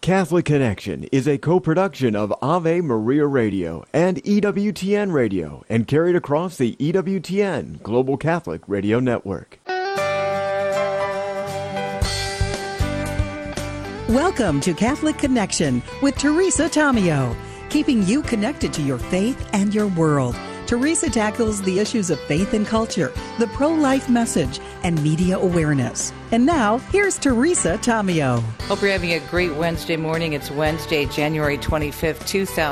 Catholic Connection is a co-production of Ave Maria Radio and EWTN Radio and carried across the EWTN Global Catholic Radio Network. Welcome to Catholic Connection with Teresa Tomeo, keeping you connected to your faith and your world. Teresa tackles the issues of faith and culture, the pro-life message, and media awareness. And now, here's Teresa Tomeo. Hope you're having a great Wednesday morning. It's Wednesday, January 25th,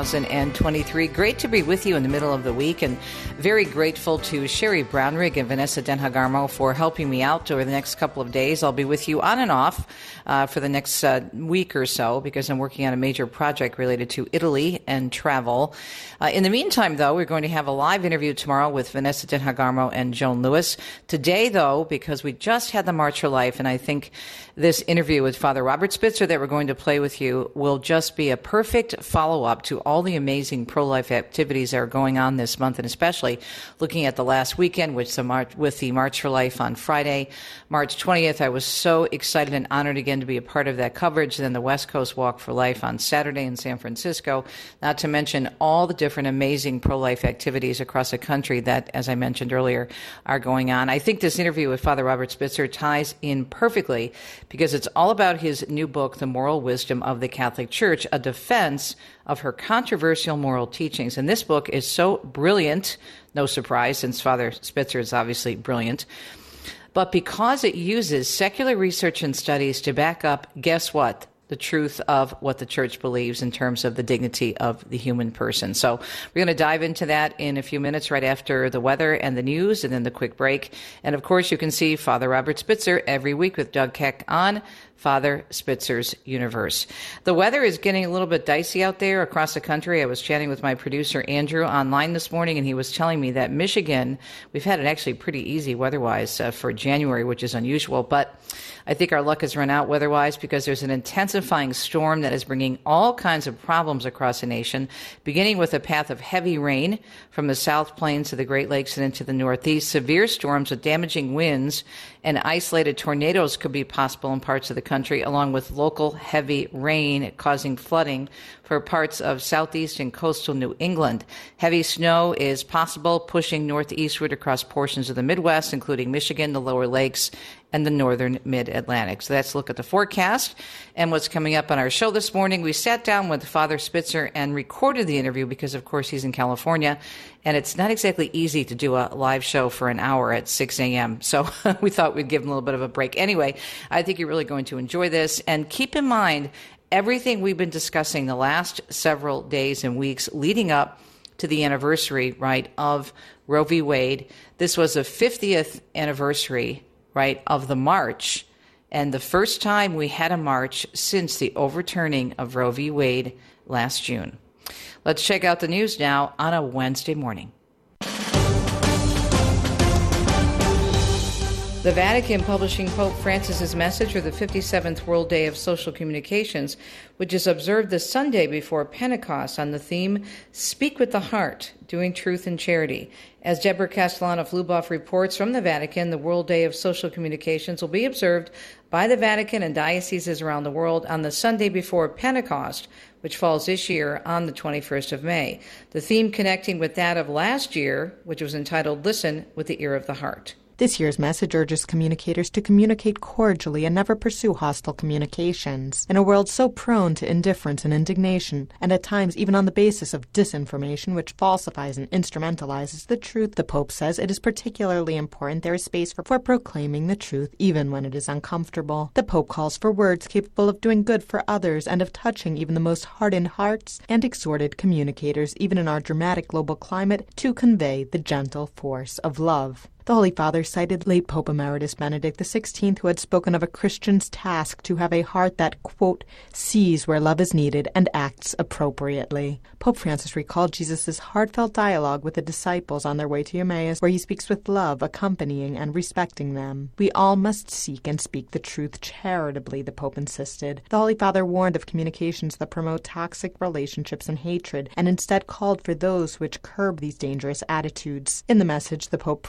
2023. Great to be with you in the middle of the week, and very grateful to Sherry Brownrigg and Vanessa Denhagarmo for helping me out over the next couple of days. I'll be with you on and off for the next week or so because I'm working on a major project related to Italy and travel. In the meantime, though, we're going to have a live interview tomorrow with Vanessa Denhagarmo and Joan Lewis. Today, though, because we just had the March for Life, and I think this interview with Father Robert Spitzer that we're going to play with you will just be a perfect follow-up to all the amazing pro-life activities that are going on this month, and especially looking at the last weekend with the March for Life on Friday, March 20th. I was so excited and honored again to be a part of that coverage. Then the West Coast Walk for Life on Saturday in San Francisco, not to mention all the different amazing pro-life activities across the country that, as I mentioned earlier, are going on. I think this interview with Father Robert Spitzer ties in perfectly because it's all about his new book, The Moral Wisdom of the Catholic Church, a defense of her controversial moral teachings. And this book is so brilliant, no surprise, since Father Spitzer is obviously brilliant, but because it uses secular research and studies to back up, guess what? The truth of what the church believes in terms of the dignity of the human person. So we're going to dive into that in a few minutes right after the weather and the news and then the quick break. And of course, you can see Father Robert Spitzer every week with Doug Keck on Father Spitzer's Universe. The weather is getting a little bit dicey out there across the country. I was chatting with my producer, Andrew, online this morning, and he was telling me that Michigan, we've had it actually pretty easy weather-wise for January, which is unusual, but I think our luck has run out weather-wise because there's an intensifying storm that is bringing all kinds of problems across the nation, beginning with a path of heavy rain from the South Plains to the Great Lakes and into the Northeast. Severe storms with damaging winds and isolated tornadoes could be possible in parts of the country, along with local heavy rain causing flooding for parts of southeast and coastal New England. Heavy snow is possible, pushing northeastward across portions of the Midwest, including Michigan, the lower lakes, and the northern mid-Atlantic. So let's look at the forecast and what's coming up on our show this morning. We sat down with Father Spitzer and recorded the interview because, of course, he's in California, and it's not exactly easy to do a live show for an hour at 6 a.m. So we thought we'd give him a little bit of a break. Anyway, I think you're really going to enjoy this. And keep in mind, everything we've been discussing the last several days and weeks leading up to the anniversary, right, of Roe v. Wade. This was the 50th anniversary, right, of the march, and the first time we had a march since the overturning of Roe v. Wade last June. Let's check out the news now on a Wednesday morning. The Vatican publishing Pope Francis's message for the 57th World Day of Social Communications, which is observed the Sunday before Pentecost on the theme, Speak with the Heart, Doing Truth and Charity. As Deborah Castellano of Luboff reports from the Vatican, the World Day of Social Communications will be observed by the Vatican and dioceses around the world on the Sunday before Pentecost, which falls this year on the 21st of May. The theme connecting with that of last year, which was entitled, Listen with the Ear of the Heart. This year's message urges communicators to communicate cordially and never pursue hostile communications. In a world so prone to indifference and indignation, and at times even on the basis of disinformation which falsifies and instrumentalizes the truth, the Pope says it is particularly important there is space for proclaiming the truth even when it is uncomfortable. The Pope calls for words capable of doing good for others and of touching even the most hardened hearts, and exhorted communicators, even in our dramatic global climate, to convey the gentle force of love. The Holy Father cited late Pope Emeritus Benedict XVI, who had spoken of a Christian's task to have a heart that, quote, sees where love is needed and acts appropriately. Pope Francis recalled Jesus' heartfelt dialogue with the disciples on their way to Emmaus, where he speaks with love, accompanying and respecting them. We all must seek and speak the truth charitably, the Pope insisted. The Holy Father warned of communications that promote toxic relationships and hatred, and instead called for those which curb these dangerous attitudes. In the message, the Pope praised St.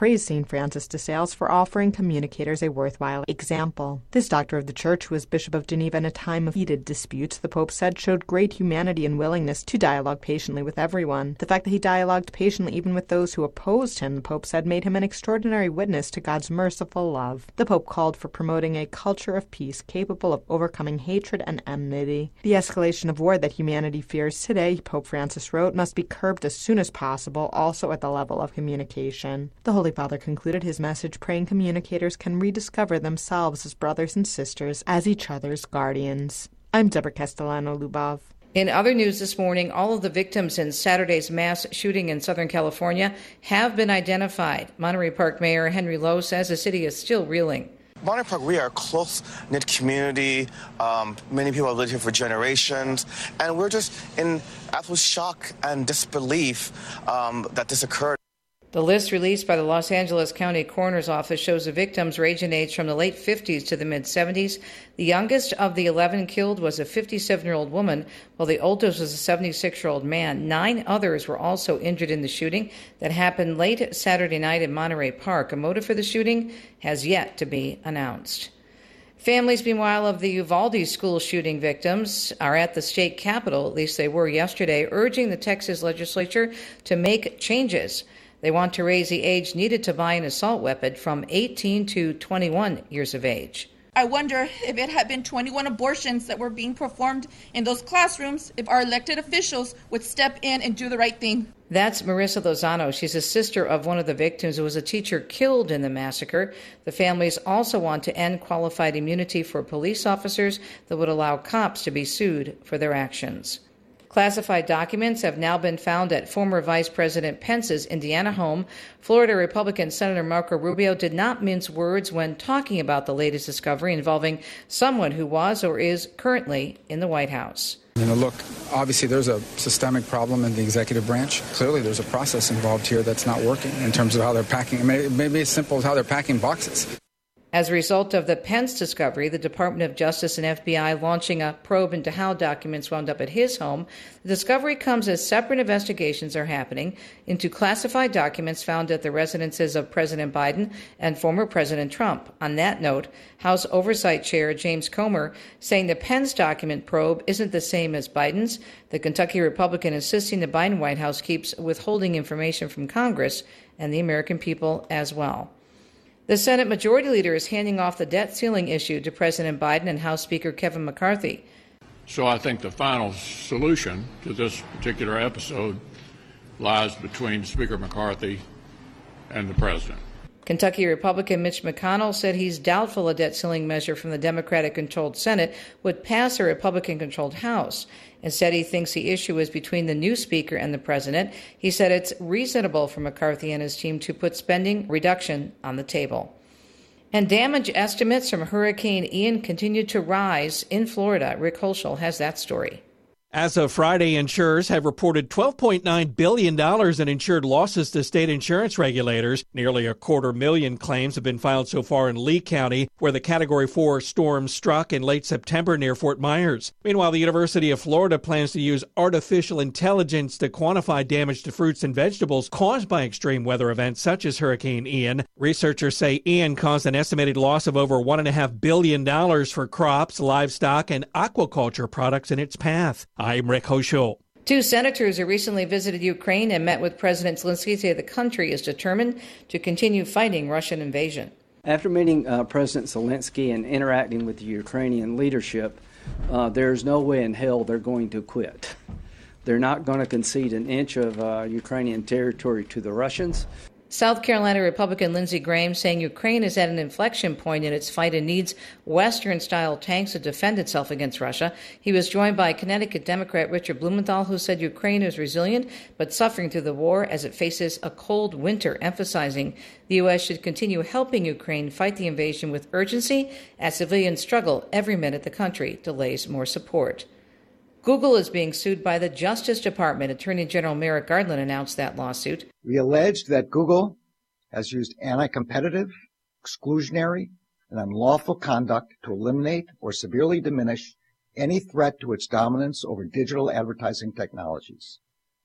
St. Francis de Sales for offering communicators a worthwhile example. This doctor of the Church, who was Bishop of Geneva in a time of heated disputes, the Pope said showed great humanity and willingness to dialogue patiently with everyone. The fact that he dialogued patiently even with those who opposed him, the Pope said, made him an extraordinary witness to God's merciful love. The Pope called for promoting a culture of peace capable of overcoming hatred and enmity. The escalation of war that humanity fears today, Pope Francis wrote, must be curbed as soon as possible, also at the level of communication. The Holy Father concluded his message praying communicators can rediscover themselves as brothers and sisters, as each other's guardians. I'm Deborah Castellano-Lubov. In other news this morning, all of the victims in Saturday's mass shooting in Southern California have been identified. Monterey Park Mayor Henry Lowe says the city is still reeling. Monterey Park, we are a close-knit community. Many people have lived here for generations, and we're just in absolute shock and disbelief that this occurred. The list released by the Los Angeles County Coroner's Office shows the victims range in age from the late 50s to the mid-70s. The youngest of the 11 killed was a 57-year-old woman, while the oldest was a 76-year-old man. 9 others were also injured in the shooting that happened late Saturday night in Monterey Park. A motive for the shooting has yet to be announced. Families, meanwhile, of the Uvalde school shooting victims are at the state capitol, at least they were yesterday, urging the Texas legislature to make changes. They want to raise the age needed to buy an assault weapon from 18 to 21 years of age. I wonder if it had been 21 abortions that were being performed in those classrooms, if our elected officials would step in and do the right thing. That's Marissa Lozano. She's a sister of one of the victims who was a teacher killed in the massacre. The families also want to end qualified immunity for police officers that would allow cops to be sued for their actions. Classified documents have now been found at former Vice President Pence's Indiana home. Florida Republican Senator Marco Rubio did not mince words when talking about the latest discovery involving someone who was or is currently in the White House. Look, obviously there's a systemic problem in the executive branch. Clearly there's a process involved here that's not working in terms of how they're packing. Maybe as simple as how they're packing boxes. As a result of the Pence discovery, the Department of Justice and FBI launching a probe into how documents wound up at his home. The discovery comes as separate investigations are happening into classified documents found at the residences of President Biden and former President Trump. On that note, House Oversight Chair James Comer saying the Pence document probe isn't the same as Biden's. The Kentucky Republican insisting the Biden White House keeps withholding information from Congress and the American people as well. The Senate Majority Leader is handing off the debt ceiling issue to President Biden and House Speaker Kevin McCarthy. So I think the final solution to this particular episode lies between Speaker McCarthy and the President. Kentucky Republican Mitch McConnell said he's doubtful a debt ceiling measure from the Democratic-controlled Senate would pass a Republican-controlled House. Instead, he thinks the issue is between the new Speaker and the President. He said it's reasonable for McCarthy and his team to put spending reduction on the table. And damage estimates from Hurricane Ian continue to rise in Florida. Rick Holschel has that story. As of Friday, insurers have reported $12.9 billion in insured losses to state insurance regulators. Nearly 250,000 claims have been filed so far in Lee County, where the Category 4 storm struck in late September near Fort Myers. Meanwhile, the University of Florida plans to use artificial intelligence to quantify damage to fruits and vegetables caused by extreme weather events such as Hurricane Ian. Researchers say Ian caused an estimated loss of over $1.5 billion for crops, livestock, and aquaculture products in its path. I'm Rick Hoschel. 2 senators who recently visited Ukraine and met with President Zelensky say the country is determined to continue fighting Russian invasion. After meeting President Zelensky and interacting with the Ukrainian leadership, there's no way in hell they're going to quit. They're not going to concede an inch of Ukrainian territory to the Russians. South Carolina Republican Lindsey Graham saying Ukraine is at an inflection point in its fight and needs Western-style tanks to defend itself against Russia. He was joined by Connecticut Democrat Richard Blumenthal, who said Ukraine is resilient but suffering through the war as it faces a cold winter, emphasizing the U.S. should continue helping Ukraine fight the invasion with urgency as civilians struggle every minute the country delays more support. Google is being sued by the Justice Department. Attorney General Merrick Garland announced that lawsuit. We alleged that Google has used anti-competitive, exclusionary, and unlawful conduct to eliminate or severely diminish any threat to its dominance over digital advertising technologies.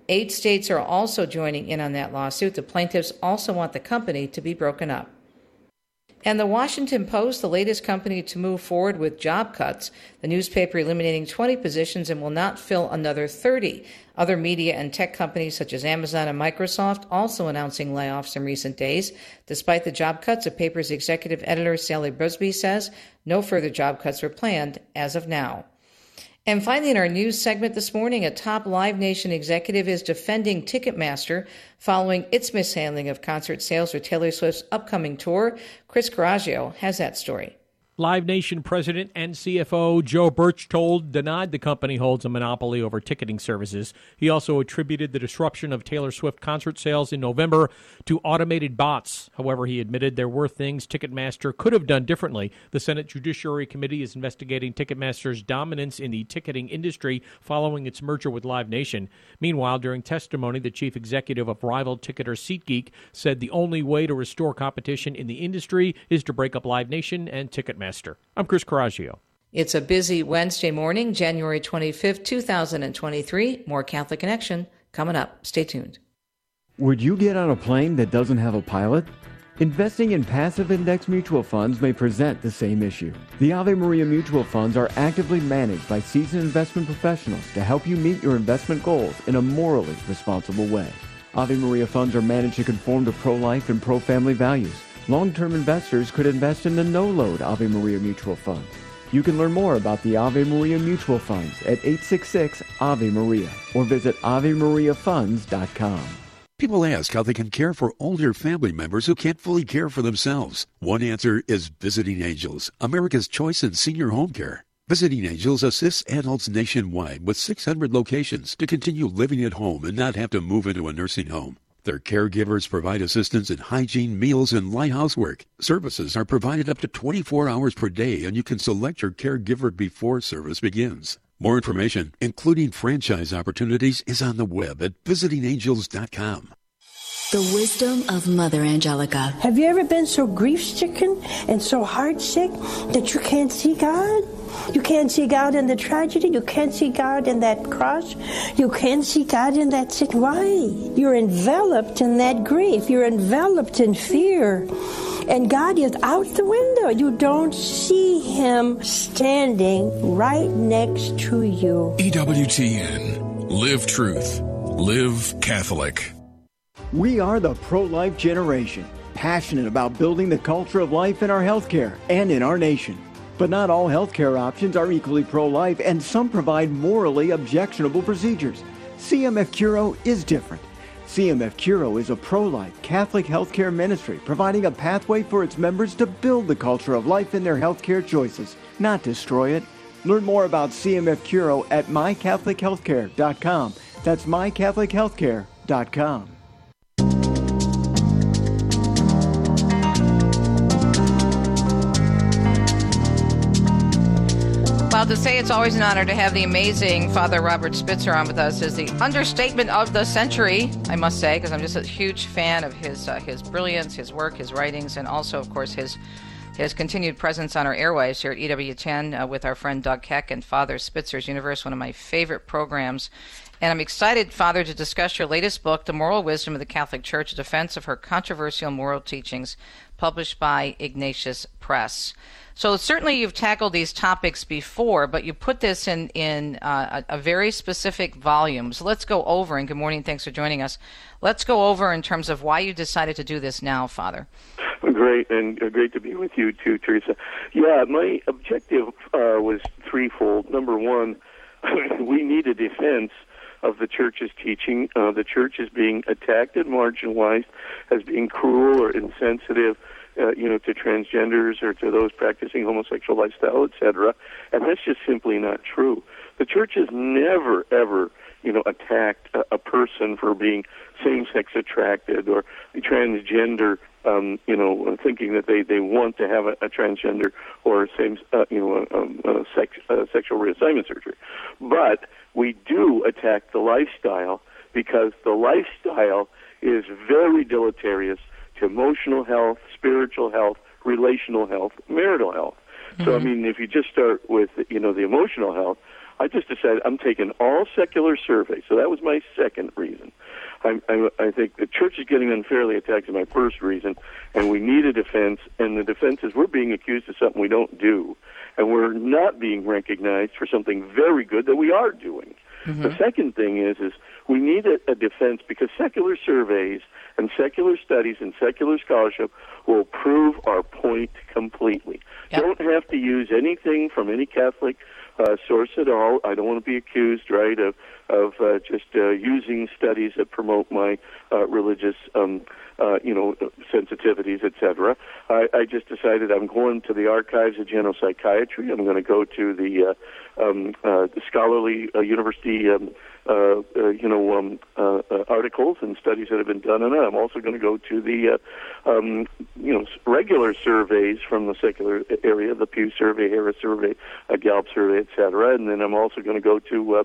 8 states are also joining in on that lawsuit. The plaintiffs also want the company to be broken up. And the Washington Post, the latest company to move forward with job cuts, the newspaper eliminating 20 positions and will not fill another 30. Other media and tech companies such as Amazon and Microsoft also announcing layoffs in recent days. Despite the job cuts, the paper's executive editor, Sally Busby, says no further job cuts were planned as of now. And finally, in our news segment this morning, a top Live Nation executive is defending Ticketmaster following its mishandling of concert sales for Taylor Swift's upcoming tour. Chris Coraggio has that story. Live Nation president and CFO Joe Berchtold denied the company holds a monopoly over ticketing services. He also attributed the disruption of Taylor Swift concert sales in November to automated bots. However, he admitted there were things Ticketmaster could have done differently. The Senate Judiciary Committee is investigating Ticketmaster's dominance in the ticketing industry following its merger with Live Nation. Meanwhile, during testimony, the chief executive of rival ticketer SeatGeek said the only way to restore competition in the industry is to break up Live Nation and Ticketmaster. I'm Chris Coraggio. It's a busy Wednesday morning, January 25th, 2023. More Catholic Connection coming up. Stay tuned. Would you get on a plane that doesn't have a pilot? Investing in passive index mutual funds may present the same issue. The Ave Maria mutual funds are actively managed by seasoned investment professionals to help you meet your investment goals in a morally responsible way. Ave Maria funds are managed to conform to pro-life and pro-family values. Long-term investors could invest in the no-load Ave Maria mutual funds. You can learn more about the Ave Maria mutual funds at 866-AVE-MARIA or visit AveMariaFunds.com. People ask how they can care for older family members who can't fully care for themselves. One answer is Visiting Angels, America's choice in senior home care. Visiting Angels assists adults nationwide with 600 locations to continue living at home and not have to move into a nursing home. Their caregivers provide assistance in hygiene, meals, and light housework. Services are provided up to 24 hours per day, and you can select your caregiver before service begins. More information, including franchise opportunities, is on the web at visitingangels.com. The wisdom of Mother Angelica. Have you ever been so grief-stricken and so heart-sick that you can't see God? You can't see God in the tragedy. You can't see God in that cross. You can't see God in that sick. Why? You're enveloped in that grief. You're enveloped in fear. And God is out the window. You don't see Him standing right next to you. EWTN. Live truth. Live Catholic. We are the pro-life generation, passionate about building the culture of life in our healthcare and in our nation. But not all healthcare options are equally pro-life, and some provide morally objectionable procedures. CMF Curo is different. CMF Curo is a pro-life Catholic healthcare ministry providing a pathway for its members to build the culture of life in their healthcare choices, not destroy it. Learn more about CMF Curo at mycatholichealthcare.com. That's mycatholichealthcare.com. Well, to say it's always an honor to have the amazing Father Robert Spitzer on with us is the understatement of the century, I must say, because I'm just a huge fan of his brilliance, his work, his writings, and also, of course, his continued presence on our airwaves here at EWTN with our friend Doug Keck and Father Spitzer's Universe, one of my favorite programs. And I'm excited, Father, to discuss your latest book, The Moral Wisdom of the Catholic Church, a defense of her controversial moral teachings, published by Ignatius Press. So certainly you've tackled these topics before, but you put this in a very specific volume. So let's go over, and good morning, thanks for joining us. Let's go over in terms of why you decided to do this now, Father. Great, and great to be with you too, Teresa. Yeah, my objective was threefold. Number one, we need a defense of the Church's teaching. The Church is being attacked and marginalized as being cruel or insensitive, to transgenders or to those practicing homosexual lifestyle, etc. And that's just simply not true. The Church has never, ever, attacked a person for being same-sex attracted or transgender, thinking that they want to have a transgender or sexual reassignment surgery. But we do attack the lifestyle because the lifestyle is very deleterious to emotional health, spiritual health, relational health, marital health. Mm-hmm. So, if you just start with, the emotional health, I just decided I'm taking all secular surveys. So that was my second reason. I think the church is getting unfairly attacked is my first reason, and we need a defense, and the defense is we're being accused of something we don't do, and we're not being recognized for something very good that we are doing. Mm-hmm. The second thing is we need a defense because secular surveys and secular studies and secular scholarship will prove our point completely. Yep. Don't have to use anything from any Catholic source at all. I don't want to be accused, right, of just using studies that promote my religious, sensitivities, etc. I just decided I'm going to the archives of genopsychiatry. I'm going to go to the scholarly university, articles and studies that have been done on it. I'm also going to go to the, regular surveys from the secular area, the Pew Survey, Harris Survey, Gallup Survey, etc. And then I'm also going to go to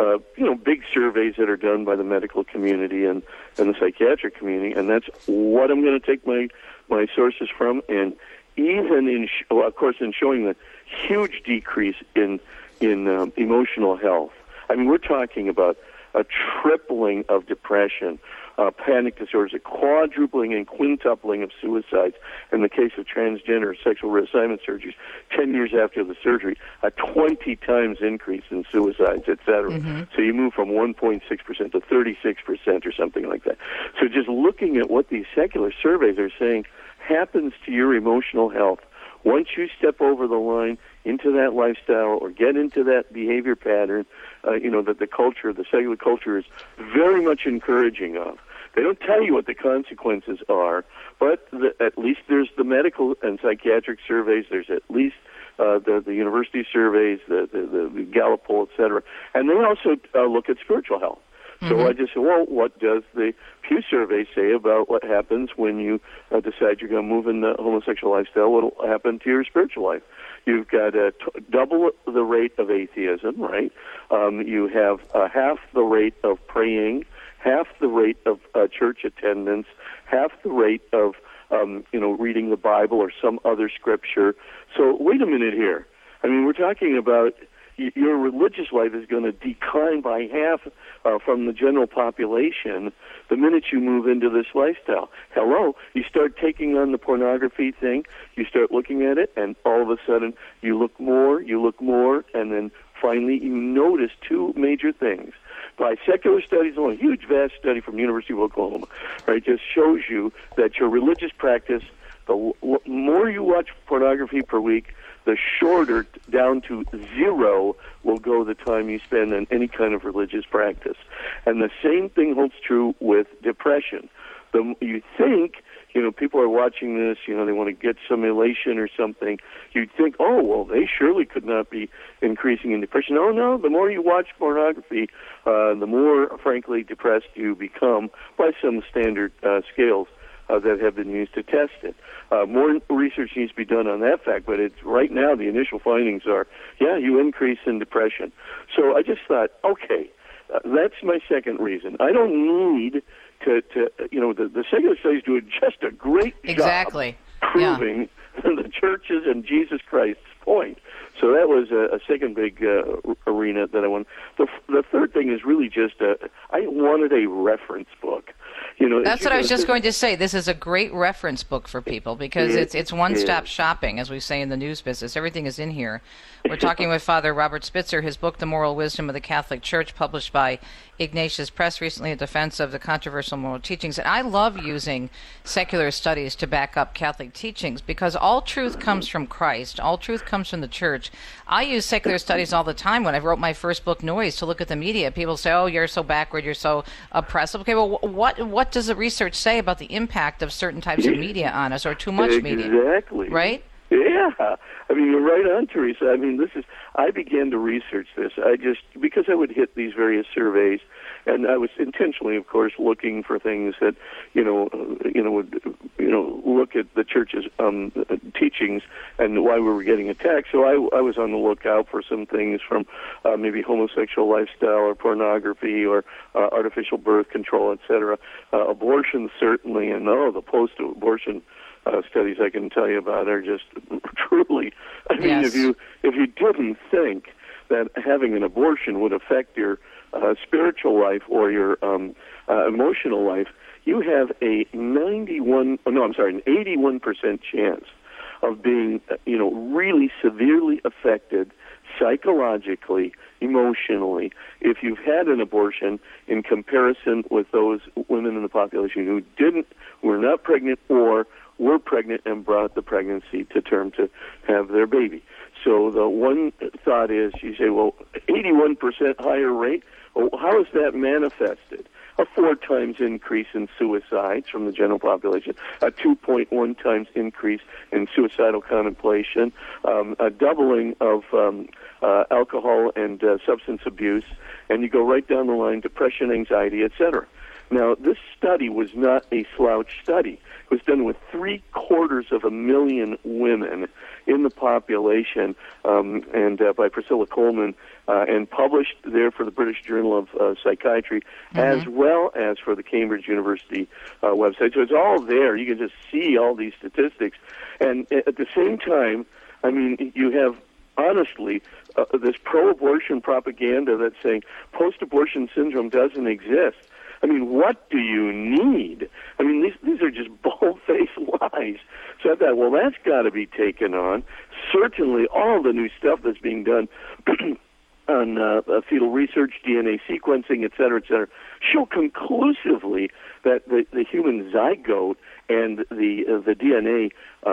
big surveys that are done by the medical community and the psychiatric community, and that's what I'm going to take my sources from. And even in showing the huge decrease in emotional health. I mean, we're talking about a tripling of depression, panic disorders, a quadrupling and quintupling of suicides in the case of transgender sexual reassignment surgeries 10 years after the surgery, a 20 times increase in suicides, et cetera. Mm-hmm. So you move from 1.6% to 36% or something like that. So just looking at what these secular surveys are saying happens to your emotional health once you step over the line into that lifestyle or get into that behavior pattern, that the secular culture is very much encouraging of. They don't tell you what the consequences are, but at least there's the medical and psychiatric surveys. There's at least the university surveys, the Gallup poll, et cetera. And they also look at spiritual health. So mm-hmm. I just said, well, what does the Pew Survey say about what happens when you decide you're going to move in the homosexual lifestyle? What will happen to your spiritual life? You've got double the rate of atheism, right? You have half the rate of praying, half the rate of church attendance, half the rate of reading the Bible or some other scripture. So wait a minute here. I mean, we're talking about your religious life is going to decline by half from the general population the minute you move into this lifestyle. Hello, you start taking on the pornography thing, you start looking at it, and all of a sudden you look more, and then finally you notice two major things. By secular studies alone, a huge, vast study from the University of Oklahoma, right, just shows you that your religious practice, the more you watch pornography per week, the shorter, down to 0, will go the time you spend on any kind of religious practice. And the same thing holds true with depression. You think, people are watching this, they want to get some elation or something. You'd think, oh, well, they surely could not be increasing in depression. Oh, no, the more you watch pornography, the more, frankly, depressed you become by some standard scales that have been used to test it. More research needs to be done on that fact, but right now the initial findings are, you increase in depression. So I just thought, okay, that's my second reason. I don't need to the secular studies do just a great job proving the church's and Jesus Christ's point. So that was a second big arena that I wanted. The third thing is really just I wanted a reference book. That's what I was just going to say. This is a great reference book for people because it's one-stop shopping, as we say in the news business. Everything is in here. We're talking with Father Robert Spitzer. His book, The Moral Wisdom of the Catholic Church, published by Ignatius Press, recently in defense of the controversial moral teachings. And I love using secular studies to back up Catholic teachings because all truth comes from Christ. All truth comes from the Church. I use secular studies all the time. When I wrote my first book, Noise, to look at the media, people say, oh, you're so backward, you're so oppressive. Okay, well, what does the research say about the impact of certain types of media on us or too much media? Exactly. Right? Yeah. I mean, you're right on, Teresa. I mean, I began to research this. Because I would hit these various surveys, and I was intentionally, of course, looking for things that, would look at the church's teachings and why we were getting attacked. So I was on the lookout for some things from maybe homosexual lifestyle or pornography or artificial birth control, et cetera. Abortion, certainly, and the post-abortion studies I can tell you about are just truly. I mean, if you didn't think that having an abortion would affect your spiritual life or your emotional life, you have an 81% chance of being, really severely affected psychologically, emotionally, if you've had an abortion in comparison with those women in the population who were not pregnant or were pregnant and brought the pregnancy to term to have their baby. So the one thought is, you say, well, 81% higher rate, well, how is that manifested? A 4 times increase in suicides from the general population, a 2.1 times increase in suicidal contemplation, a doubling of alcohol and substance abuse, and you go right down the line, depression, anxiety, etc. Now, this study was not a slouch study. It was done with 750,000 women in the population, and by Priscilla Coleman, and published there for the British Journal of Psychiatry, as well as for the Cambridge University website. So it's all there. You can just see all these statistics. And at the same time, I mean, you have, honestly, this pro-abortion propaganda that's saying post-abortion syndrome doesn't exist. I mean, what do you need? I mean, these are just bold-faced lies. So I thought, well, that's got to be taken on. Certainly all the new stuff that's being done on fetal research, DNA sequencing, et cetera, show conclusively that the human zygote and the DNA,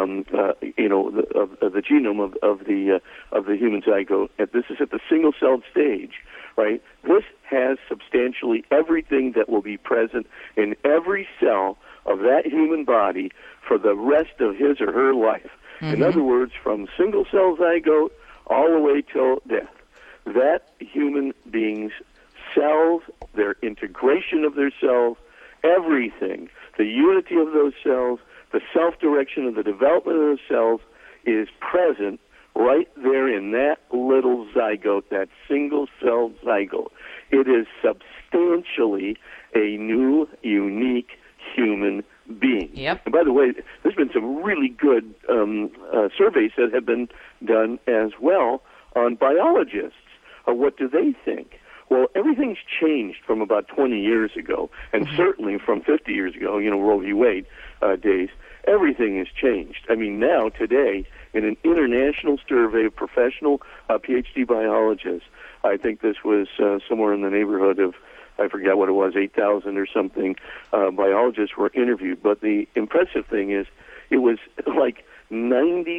of the genome of the human zygote, and this is at the single-celled stage, right? This has substantially everything that will be present in every cell of that human body for the rest of his or her life. In other words, from single-cell zygote all the way till death. That human being's cells, their integration of their cells, everything, the unity of those cells, the self-direction of the development of those cells is present right there in that little zygote, that single-celled zygote. It is substantially a new, unique human being. Yep. And by the way, there's been some really good surveys that have been done as well on biologists. What do they think? Well, everything's changed from about 20 years ago, and certainly from 50 years ago, Roe v. Wade days. Everything has changed. I mean, now, today, in an international survey of professional PhD biologists, I think this was somewhere in the neighborhood of, I forget what it was, 8,000 or something, biologists were interviewed. But the impressive thing is, it was like 96%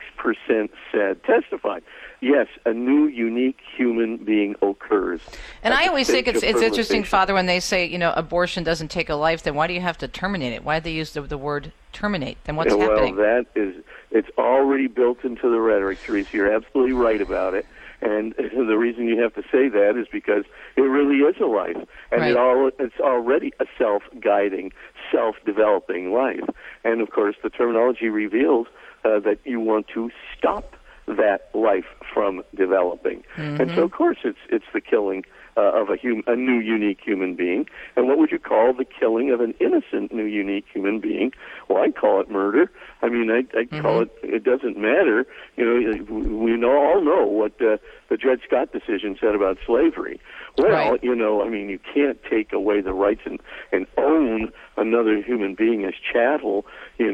testified. Yes, a new, unique human being occurs. And I always think it's interesting, Father, when they say, abortion doesn't take a life, then why do you have to terminate it? Why do they use the word terminate? Then what's happening? Well, it's already built into the rhetoric, Teresa. You're absolutely right about it. And the reason you have to say that is because it really is a life. And it's already a self-guiding, self-developing life. And, of course, the terminology reveals that you want to stop that life from developing. And so, of course, it's the killing of a new, unique human being. And what would you call the killing of an innocent, new, unique human being? Well, I'd call it murder. I mean, I'd call it doesn't matter. We all know what the Dred Scott decision said about slavery. Well, you can't take away the rights and own another human being as chattel,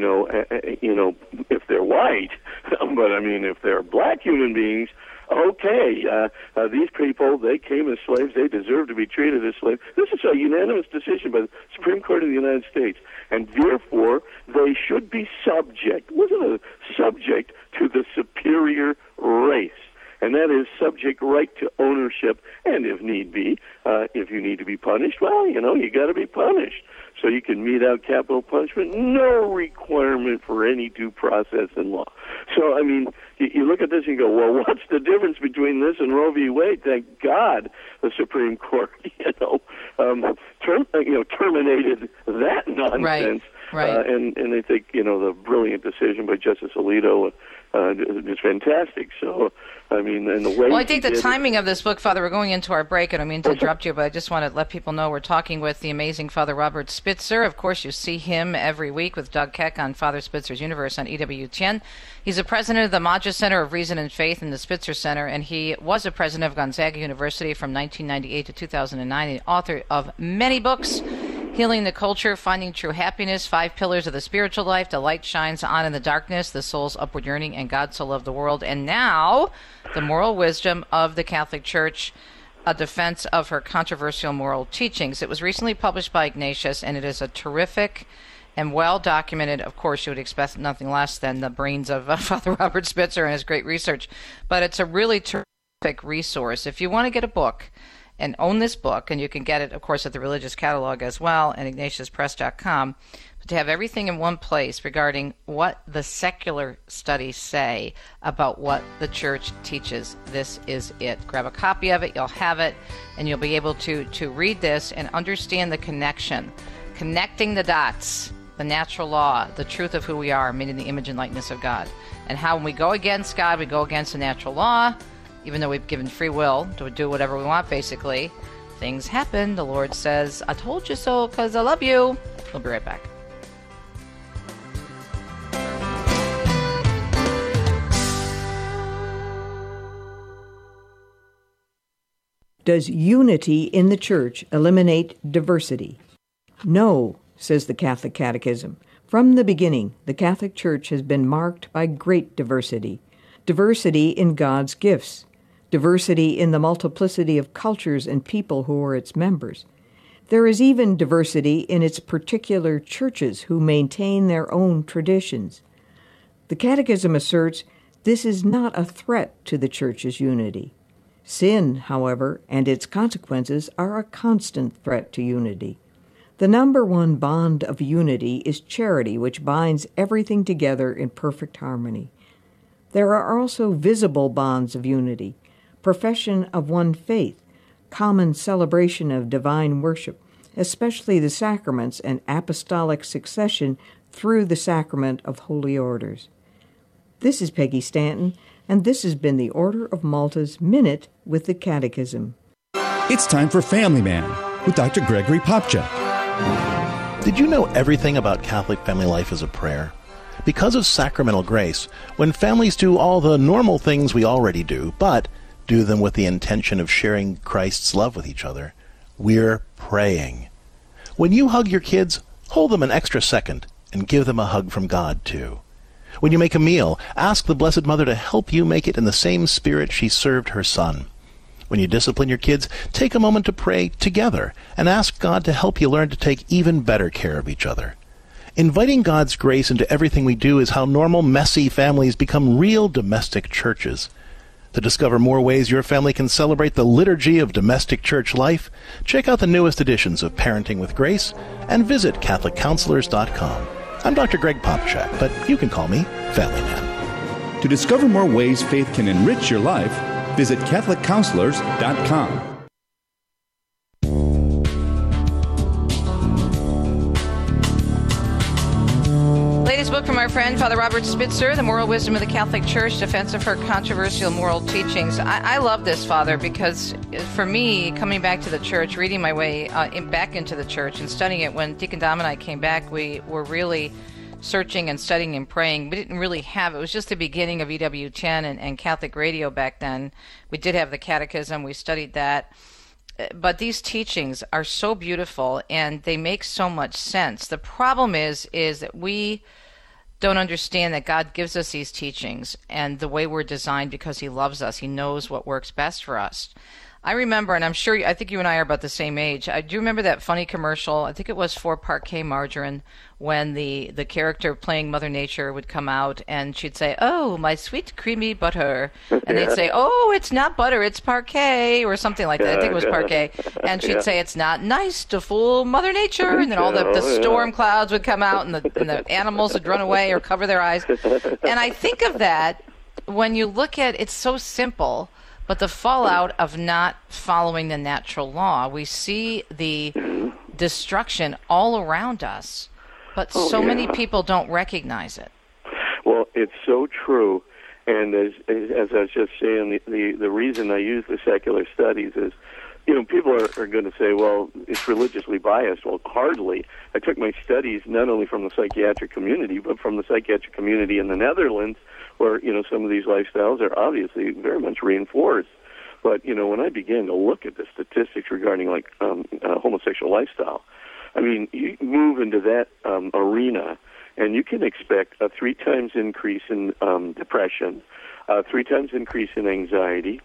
if they're white. But, if they're black human beings, okay, these people, they came as slaves. They deserve to be treated as slaves. This is a unanimous decision by the Supreme Court of the United States, and therefore they should be subject to the superior race. And that is subject right to ownership, and if need be, if you need to be punished, well, you got to be punished. So you can mete out capital punishment, no requirement for any due process in law. So, you look at this and you go, well, what's the difference between this and Roe v. Wade? Thank God the Supreme Court, terminated that nonsense. Right. And I think, the brilliant decision by Justice Alito is fantastic. So, I mean, in the way. Well, I think the timing of this book, Father, we're going into our break. I don't mean to interrupt you, but I just want to let people know we're talking with the amazing Father Robert Spitzer. Of course, you see him every week with Doug Keck on Father Spitzer's Universe on EWTN. He's the president of the Maggia Center of Reason and Faith in the Spitzer Center, and he was a president of Gonzaga University from 1998 to 2009, the author of many books: Healing the Culture, Finding True Happiness, 5 Pillars of the Spiritual Life, The Light Shines On in the Darkness, The Soul's Upward Yearning, and God So Loved the World. And now, The Moral Wisdom of the Catholic Church, a defense of her controversial moral teachings. It was recently published by Ignatius, and it is a terrific and well-documented. Of course, you would expect nothing less than the brains of Father Robert Spitzer and his great research. But it's a really terrific resource. If you want to get a book and own this book, and you can get it, of course, at the Religious Catalog as well, at ignatiuspress.com, but to have everything in one place regarding what the secular studies say about what the Church teaches, this is it. Grab a copy of it, you'll have it, and you'll be able to read this and understand the connection, connecting the dots, the natural law, the truth of who we are, made in the image and likeness of God, and how when we go against God, we go against the natural law. Even though we've given free will to do whatever we want, basically, things happen. The Lord says, I told you so because I love you. We'll be right back. Does unity in the Church eliminate diversity? No, says the Catholic Catechism. From the beginning, the Catholic Church has been marked by great diversity. Diversity in God's gifts. Diversity in the multiplicity of cultures and people who are its members. There is even diversity in its particular churches who maintain their own traditions. The Catechism asserts this is not a threat to the Church's unity. Sin, however, and its consequences are a constant threat to unity. The number one bond of unity is charity, which binds everything together in perfect harmony. There are also visible bonds of unity: profession of one faith, common celebration of divine worship, especially the sacraments and apostolic succession through the sacrament of holy orders. This is Peggy Stanton, and this has been the Order of Malta's Minute with the Catechism. It's time for Family Man with Dr. Gregory Popcak. Did you know everything about Catholic family life is a prayer? Because of sacramental grace, when families do all the normal things we already do, but do them with the intention of sharing Christ's love with each other, we're praying. When you hug your kids, hold them an extra second and give them a hug from God, too. When you make a meal, ask the Blessed Mother to help you make it in the same spirit she served her Son. When you discipline your kids, take a moment to pray together and ask God to help you learn to take even better care of each other. Inviting God's grace into everything we do is how normal, messy families become real domestic churches. To discover more ways your family can celebrate the liturgy of domestic church life, check out the newest editions of Parenting with Grace and visit CatholicCounselors.com. I'm Dr. Greg Popcak, but you can call me Family Man. To discover more ways faith can enrich your life, visit CatholicCounselors.com. Latest book from our friend, Father Robert Spitzer, The Moral Wisdom of the Catholic Church, Defense of Her Controversial Moral Teachings. I love this, Father, because for me, coming back to the church, reading my way back into the church and studying it, when Deacon Dom and I came back, we were really searching and studying and praying. We didn't really have, it was just the beginning of EWTN and Catholic radio back then. We did have the Catechism, we studied that. But these teachings are so beautiful and they make so much sense. The problem is that we don't understand that God gives us these teachings and the way we're designed because He loves us. He knows what works best for us. I remember, and I'm sure, I think you and I are about the same age. I do remember that funny commercial, I think it was for Parquet Margarine, when the character playing Mother Nature would come out and she'd say, "Oh, my sweet creamy butter." And they'd say, "Oh, it's not butter, it's Parquet," or something like that. I think it was Parquet. And she'd say, "It's not nice to fool Mother Nature." And then all the storm clouds would come out and the animals would run away or cover their eyes. And I think of that when you look at it's so simple, but the fallout of not following the natural law. We see the destruction all around us, but so many people don't recognize it. Well, it's so true. And as I was just saying, the reason I use the secular studies is, people are going to say, well, it's religiously biased. Well, hardly. I took my studies not only from the psychiatric community, but from the psychiatric community in the Netherlands, where, some of these lifestyles are obviously very much reinforced. But, when I began to look at the statistics regarding, homosexual lifestyle, I mean, you move into that arena, and you can expect a 3 times increase in depression, 3 times increase in anxiety,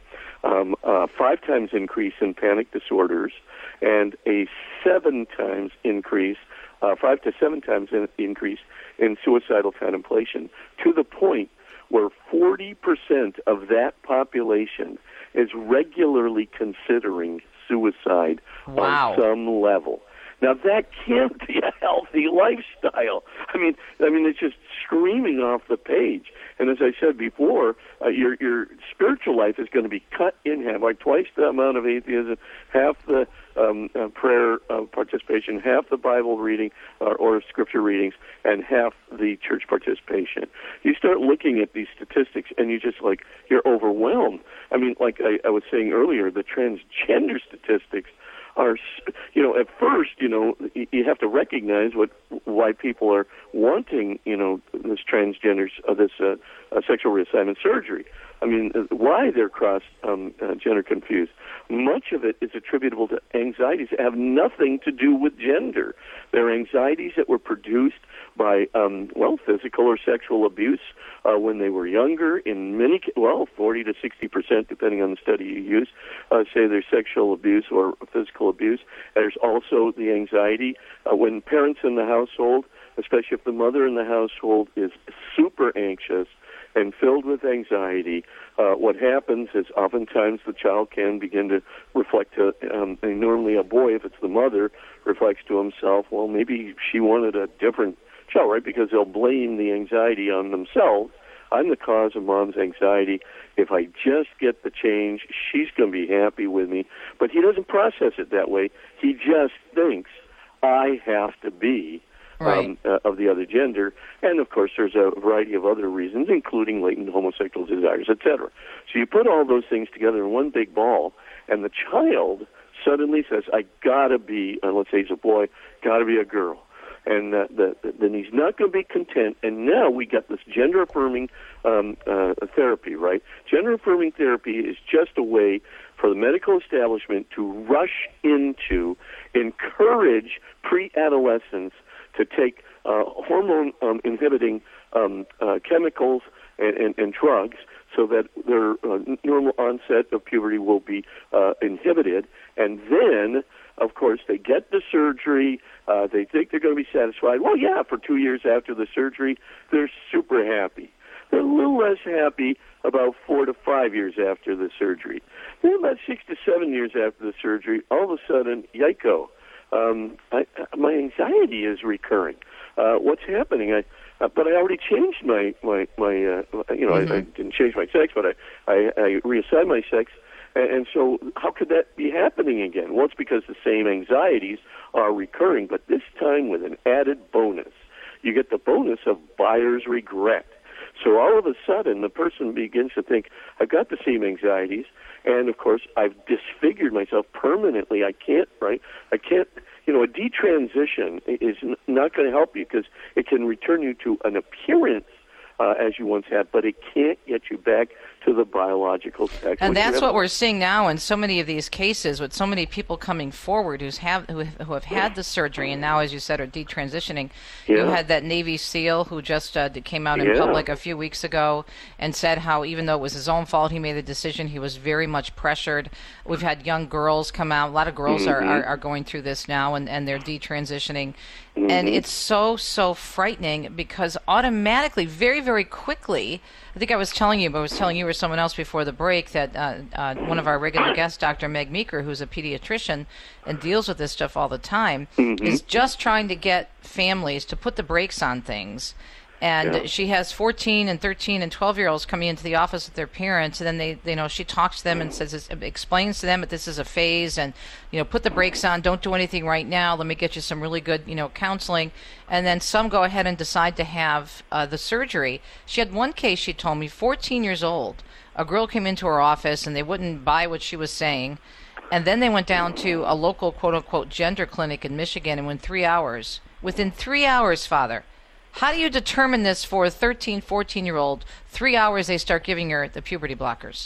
5 times increase in panic disorders, and a 7 times increase, 5 to 7 times increase in suicidal contemplation, to the point where 40% of that population is regularly considering suicide on some level. Now, that can't be a healthy lifestyle. I mean, it's just screaming off the page. And as I said before, your spiritual life is going to be cut in half, like twice the amount of atheism, half the prayer participation, half the Bible reading or scripture readings, and half the church participation. You start looking at these statistics, and you're overwhelmed. I mean, like I was saying earlier, the transgender statistics are, at first, you have to recognize why people are wanting, this transgenders, this sexual reassignment surgery. I mean, why they're gender confused. Much of it is attributable to anxieties that have nothing to do with gender. They're anxieties that were produced by, physical or sexual abuse when they were younger. In 40 to 60%, depending on the study you use, say there's sexual abuse or physical abuse. There's also the anxiety when parents in the household, especially if the mother in the household is super anxious and filled with anxiety, what happens is oftentimes the child can begin to reflect to, and normally a boy, if it's the mother, reflects to himself, well, maybe she wanted a different child, right? Because they'll blame the anxiety on themselves. I'm the cause of mom's anxiety. If I just get the change, she's going to be happy with me. But he doesn't process it that way. He just thinks, I have to be of the other gender. And, of course, there's a variety of other reasons, including latent homosexual desires, etc. So you put all those things together in one big ball, and the child suddenly says, I got to be, let's say he's a boy, got to be a girl. And then he's not going to be content. And now we got this gender-affirming therapy, right? Gender-affirming therapy is just a way for the medical establishment to rush into, encourage pre-adolescents to take hormone-inhibiting chemicals and drugs so that their normal onset of puberty will be inhibited. And then, of course, they get the surgery. They think they're going to be satisfied. Well, yeah, for 2 years after the surgery, they're super happy. They're a little less happy about 4 to 5 years after the surgery. Then about 6 to 7 years after the surgery, all of a sudden, yikes, my anxiety is recurring. What's happening? But I already changed my I didn't change my sex, but I reassigned my sex. And so how could that be happening again? Well, it's because the same anxieties are recurring, but this time with an added bonus. You get the bonus of buyer's regret. So all of a sudden, the person begins to think, I've got the same anxieties, and, of course, I've disfigured myself permanently. I can't, a detransition is not going to help you because it can return you to an appearance as you once had, but it can't get you back to the biological sex. And that's what we're seeing now in so many of these cases with so many people coming forward who have had the surgery and now, as you said, are detransitioning. Yeah. You had that Navy SEAL who just came out in public a few weeks ago and said how even though it was his own fault, he made the decision. He was very much pressured. We've had young girls come out. A lot of girls are going through this now, and they're detransitioning. Mm-hmm. And it's so frightening because automatically, very, very quickly, I think I was telling you or someone else before the break that one of our regular guests, Dr. Meg Meeker, who's a pediatrician and deals with this stuff all the time, is just trying to get families to put the brakes on things And she has 14 and 13 and 12-year-olds coming into the office with their parents, and then she talks to them and explains to them that this is a phase, and put the brakes on, don't do anything right now. Let me get you some really good counseling. And then some go ahead and decide to have the surgery. She had one case, she told me, 14 years old. A girl came into her office and they wouldn't buy what she was saying, and then they went down to a local quote-unquote gender clinic in Michigan, and within 3 hours, Father. How do you determine this for a 13, 14-year-old? 3 hours they start giving her the puberty blockers.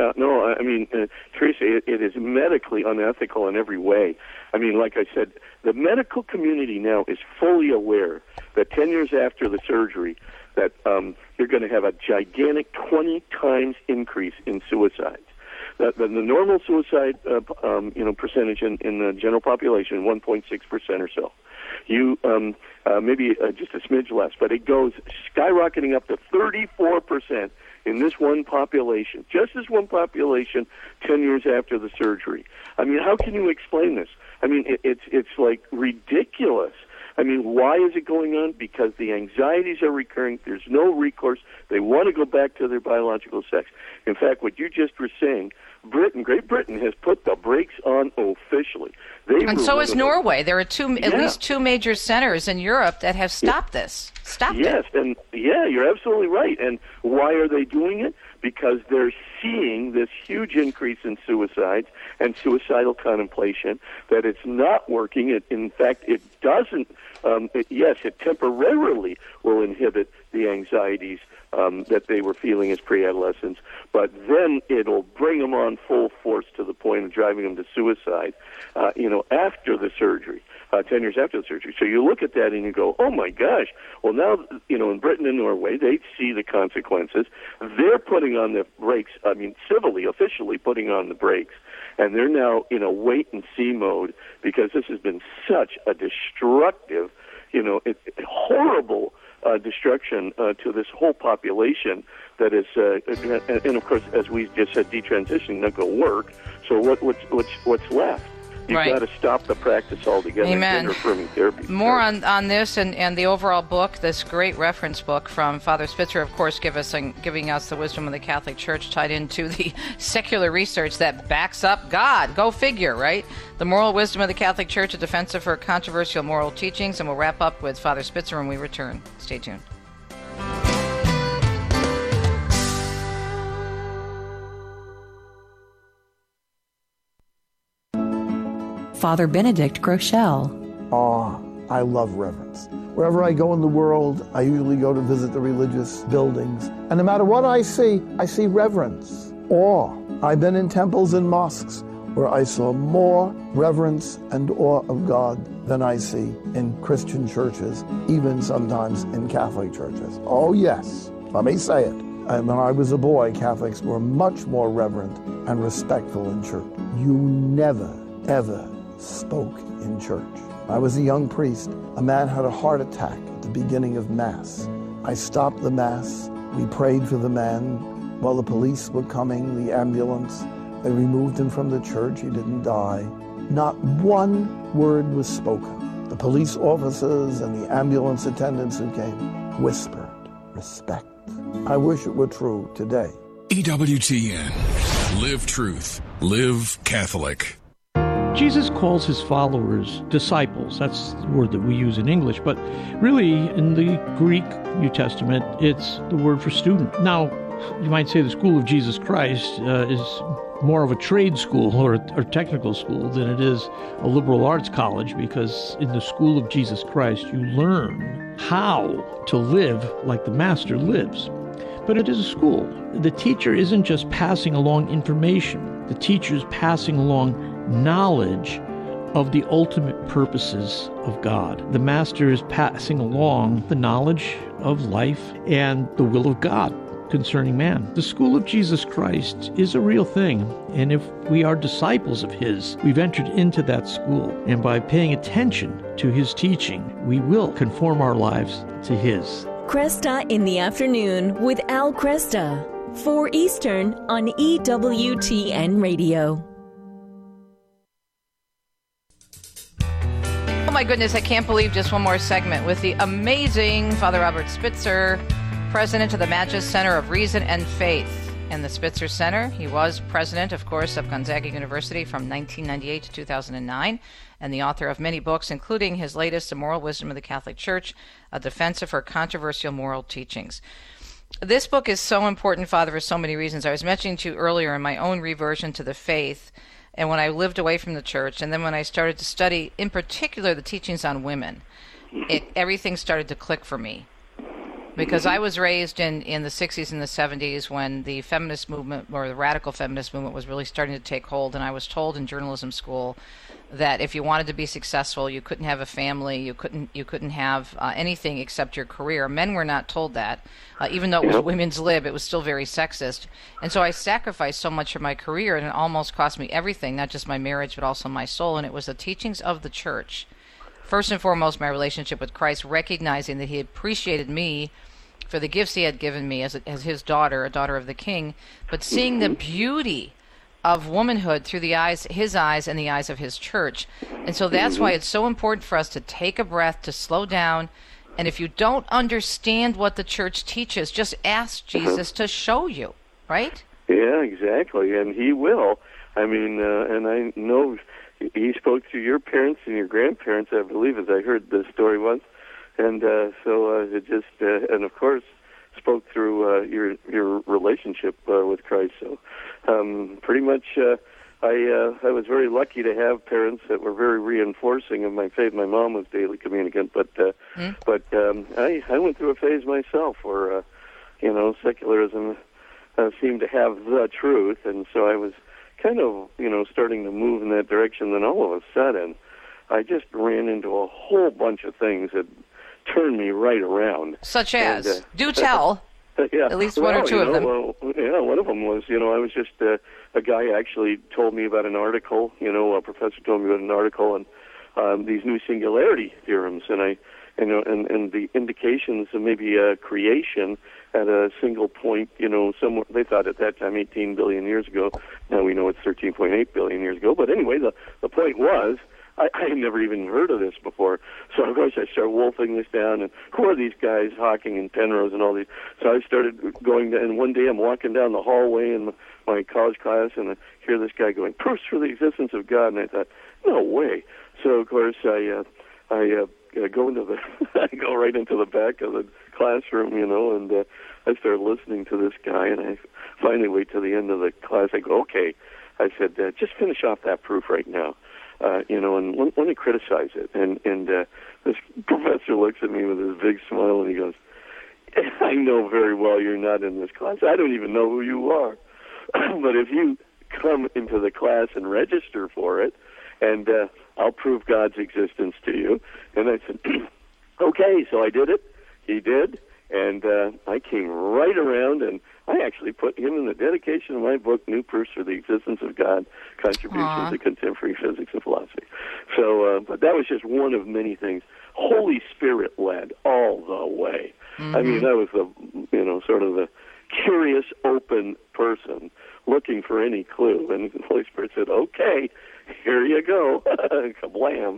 Teresa, it is medically unethical in every way. Like I said, the medical community now is fully aware that 10 years after the surgery, that you're going to have a gigantic 20 times increase in suicides. The normal suicide percentage in the general population, 1.6% or so. You maybe just a smidge less, but it goes skyrocketing up to 34% in this one population, just this one population, 10 years after the surgery. How can you explain this? It's like ridiculous. Why is it going on? Because the anxieties are recurring. There's no recourse. They want to go back to their biological sex. In fact, what you just were saying, Great Britain has put the brakes on officially. And so is Norway. There are at least two major centers in Europe that have stopped this. Yes, and you're absolutely right. And why are they doing it? Because they're seeing this huge increase in suicides and suicidal contemplation, that it's not working. In fact, it doesn't. It temporarily will inhibit the anxieties that they were feeling as pre-adolescents, but then it'll bring them on full force to the point of driving them to suicide, after the surgery, 10 years after the surgery. So you look at that and you go, oh my gosh, well now, in Britain and Norway, they see the consequences. They're putting on the brakes, civilly, officially putting on the brakes, and they're now in a wait-and-see mode because this has been such a destructive, horrible destruction to this whole population that is, and of course, as we just said, detransitioning not going to work. So what's left? You've got to stop the practice altogether. Amen. Gender-affirming therapy. More on this and the overall book, this great reference book from Father Spitzer, of course, giving us the wisdom of the Catholic Church tied into the secular research that backs up God. Go figure, right? The moral wisdom of the Catholic Church, a defense of her controversial moral teachings, and we'll wrap up with Father Spitzer when we return. Stay tuned. Father Benedict Groeschel. I love reverence. Wherever I go in the world, I usually go to visit the religious buildings. And no matter what I see reverence, awe. I've been in temples and mosques where I saw more reverence and awe of God than I see in Christian churches, even sometimes in Catholic churches. Oh yes, let me say it. When I was a boy, Catholics were much more reverent and respectful in church. You never, ever spoke in church. I was a young priest. A man had a heart attack at the beginning of Mass. I stopped the Mass. We prayed for the man while the police were coming, the ambulance. They removed him from the church. He didn't die. Not one word was spoken. The police officers and the ambulance attendants who came whispered respect. I wish it were true today. EWTN. Live truth. Live Catholic. Jesus calls his followers disciples. That's the word that we use in English, but really in the Greek New Testament, it's the word for student. Now, you might say the School of Jesus Christ is more of a trade school or technical school than it is a liberal arts college, because in the School of Jesus Christ, you learn how to live like the Master lives. But it is a school. The teacher isn't just passing along information. The teacher is passing along knowledge of the ultimate purposes of God. The Master is passing along the knowledge of life and the will of God concerning man. The School of Jesus Christ is a real thing, and if we are disciples of His, we've entered into that school, and by paying attention to His teaching, we will conform our lives to His. Cresta in the Afternoon with Al Cresta, 4 Eastern on EWTN Radio. my goodness, I can't believe just one more segment with the amazing Father Robert Spitzer, president of the Magis Center of Reason and Faith. And the Spitzer Center, he was president, of course, of Gonzaga University from 1998 to 2009, and the author of many books, including his latest, The Moral Wisdom of the Catholic Church, a defense of her controversial moral teachings. This book is so important, Father, for so many reasons. I was mentioning to you earlier in my own reversion to the faith, and when I lived away from the church, and then when I started to study, in particular, the teachings on women, everything started to click for me. Because I was raised in the 60s and the 70s when the feminist movement, or the radical feminist movement, was really starting to take hold, and I was told in journalism school that if you wanted to be successful, you couldn't have a family, you couldn't have anything except your career. Men were not told that. Even though it was women's lib, it was still very sexist. And so I sacrificed so much of my career, and it almost cost me everything, not just my marriage, but also my soul, and it was the teachings of the church. First and foremost, my relationship with Christ, recognizing that he appreciated me for the gifts he had given me as his daughter, a daughter of the King, but seeing the beauty of womanhood through his eyes and the eyes of his church. And so that's why it's so important for us to take a breath, to slow down, and if you don't understand what the church teaches, just ask Jesus to show you, right? Yeah, exactly, and he will. I mean, and I know he spoke to your parents and your grandparents, I believe, as I heard the story once. And so it just, and of course, spoke through your relationship with Christ. So pretty much, I was very lucky to have parents that were very reinforcing of my faith. My mom was daily communicant, but I went through a phase myself where secularism seemed to have the truth, and so I was kind of starting to move in that direction. Then all of a sudden, I just ran into a whole bunch of things that turned me right around. Such as? Do tell. Yeah. At least one or two of them. Well, one of them was, I was just, a guy actually told me about an article, a professor told me about an article and these new singularity theorems, and and the indications of maybe creation at a single point, somewhere, they thought at that time 18 billion years ago. Now we know it's 13.8 billion years ago. But anyway, the point was, I had never even heard of this before. So, of course, I started wolfing this down, and who are these guys, Hawking and Penrose and all these? So I started going, and one day I'm walking down the hallway in my college class, and I hear this guy going, proofs for the existence of God, and I thought, no way. So, of course, I go into I go right into the back of the classroom, and I started listening to this guy, and I finally wait till the end of the class. I go, okay. I said, just finish off that proof right now. And let me criticize it. And this professor looks at me with his big smile, and he goes, I know very well you're not in this class. I don't even know who you are. But if you come into the class and register for it, and I'll prove God's existence to you. And I said, okay, so I did it. He did. And I came right around, and I actually put him in the dedication of my book, New Proofs for the Existence of God, Contributions to Contemporary Physics and Philosophy. So, but that was just one of many things. Holy Spirit led all the way. Mm-hmm. I mean, I was sort of the curious, open person looking for any clue. And the Holy Spirit said, okay, here you go. Kablam.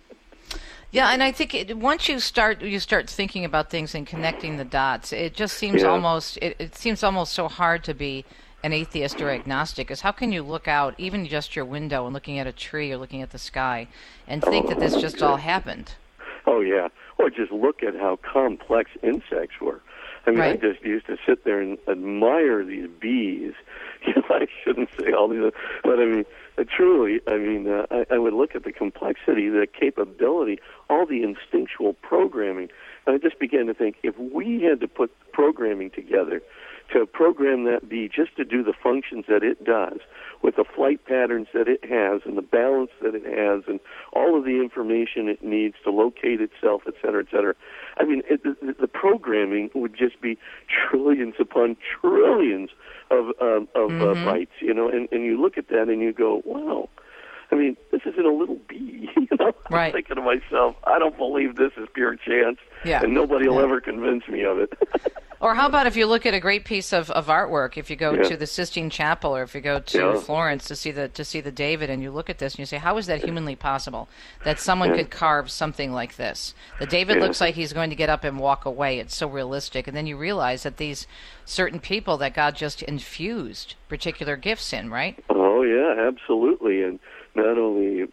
Yeah, and I think once you start thinking about things and connecting the dots, it just seems almost it seems almost so hard to be an atheist or agnostic. Because how can you look out, even just your window, and looking at a tree or looking at the sky, and think that this just all happened? Oh yeah, or just look at how complex insects were. I mean, right. I just used to sit there and admire these bees. I shouldn't say all these, but I mean, truly, I would look at the complexity, the capability, all the instinctual programming, and I just began to think, if we had to put programming together to program that bee just to do the functions that it does, with the flight patterns that it has and the balance that it has and all of the information it needs to locate itself, et cetera, et cetera. I mean, the programming would just be trillions upon trillions of bytes, and you look at that and you go, wow, I mean, this isn't a little bee, Right. I'm thinking to myself, I don't believe this is pure chance, and nobody will ever convince me of it. Or how about if you look at a great piece of artwork, if you go to the Sistine Chapel, or if you go to Florence to see the David, and you look at this and you say, how is that humanly possible that someone could carve something like this? The David looks like he's going to get up and walk away. It's so realistic. And then you realize that these certain people that God just infused particular gifts in, right? Oh, yeah, absolutely. And not only,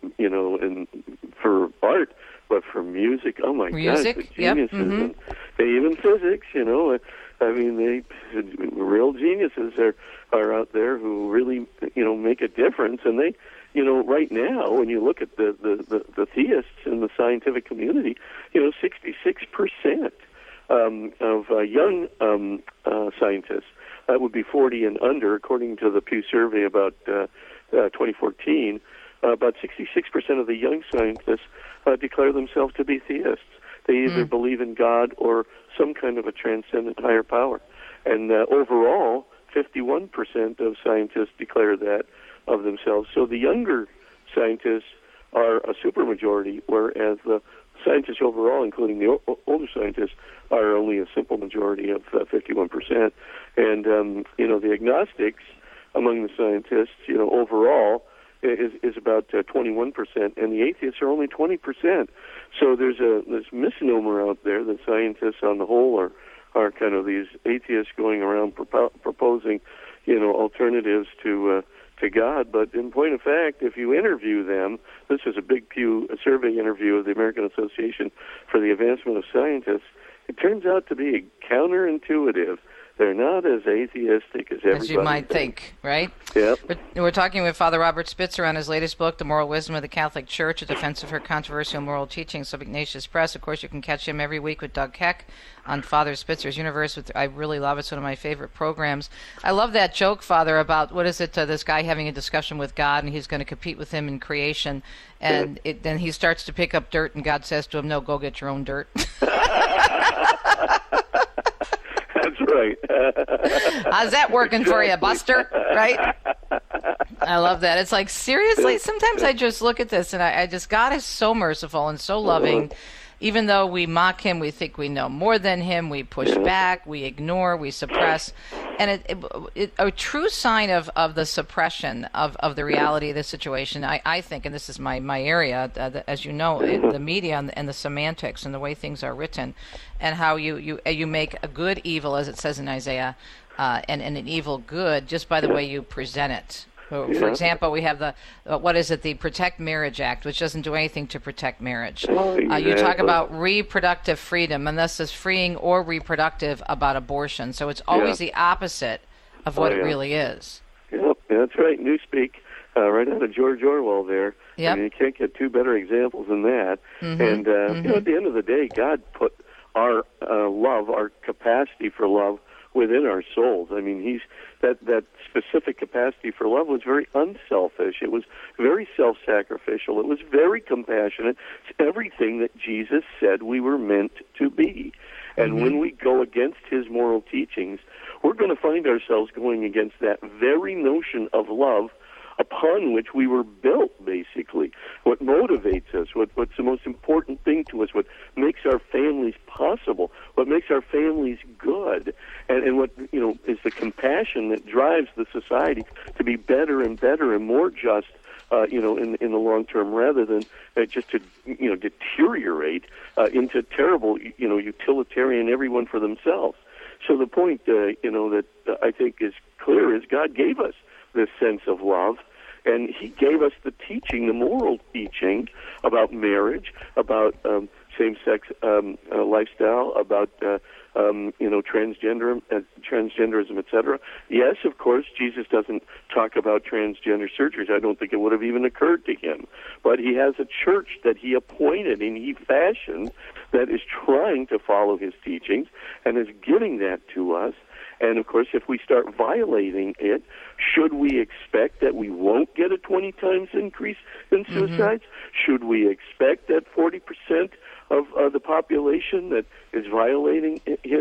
for art, but for music. Oh, my gosh, the geniuses. And even physics, I mean, real geniuses are out there who really, make a difference. And they, right now, when you look at the theists in the scientific community, 66% of young scientists, that would be 40 and under, according to the Pew survey about 2014, about 66% of the young scientists declare themselves to be theists. They either believe in God or some kind of a transcendent higher power. And overall, 51% of scientists declare that of themselves. So the younger scientists are a supermajority, whereas the scientists overall, including the older scientists, are only a simple majority of 51%. And, the agnostics among the scientists, overall, is about 21%, and the atheists are only 20%. So there's this misnomer out there that scientists on the whole are kind of these atheists going around proposing, alternatives to God. But in point of fact, if you interview them, this is a big Pew survey interview of the American Association for the Advancement of Scientists, it turns out to be counterintuitive. They're not as atheistic as everybody you might think, right? Yep. We're talking with Father Robert Spitzer on his latest book, The Moral Wisdom of the Catholic Church, A Defense of Her Controversial Moral Teachings, of Ignatius Press. Of course, you can catch him every week with Doug Keck on Father Spitzer's Universe. I really love it. It's one of my favorite programs. I love that joke, Father, about, this guy having a discussion with God, and he's going to compete with him in creation, and then he starts to pick up dirt, and God says to him, no, go get your own dirt. That's right. How's that working for you, Buster? Right? I love that. It's like, seriously? Sometimes I just look at this, and I just, God is so merciful and so loving. Even though we mock him, we think we know more than him, we push back, we ignore, we suppress. And a true sign of the suppression of the reality of the situation, I think, and this is my area, as you know, the media and the semantics and the way things are written, and how you make a good evil, as it says in Isaiah, and an evil good just by the way you present it. For example, we have the Protect Marriage Act, which doesn't do anything to protect marriage. You talk about reproductive freedom, and this is freeing or reproductive about abortion. So it's always the opposite of what it really is. Yep, that's right. Newspeak, right out of George Orwell there. Yep. I mean, you can't get two better examples than that. And at the end of the day, God put our love, our capacity for love, within our souls. I mean, that specific capacity for love was very unselfish. It was very self-sacrificial. It was very compassionate. It's everything that Jesus said we were meant to be. And when we go against his moral teachings, we're going to find ourselves going against that very notion of love upon which we were built, basically. What motivates us, what's the most important thing to us, what makes our families possible, what makes our families good, and what, is the compassion that drives the society to be better and better and more just, in the long term, rather than just to, deteriorate into terrible, utilitarian everyone for themselves. So the point, that I think is clear is God gave us this sense of love, and he gave us the teaching, the moral teaching about marriage, about same-sex lifestyle, about transgenderism, etc. Yes, of course, Jesus doesn't talk about transgender surgeries. I don't think it would have even occurred to him. But he has a church that he appointed and he fashioned that is trying to follow his teachings and is giving that to us. And, of course, if we start violating it, should we expect that we won't get a 20 times increase in suicides? Should we expect that 40% of the population that is violating his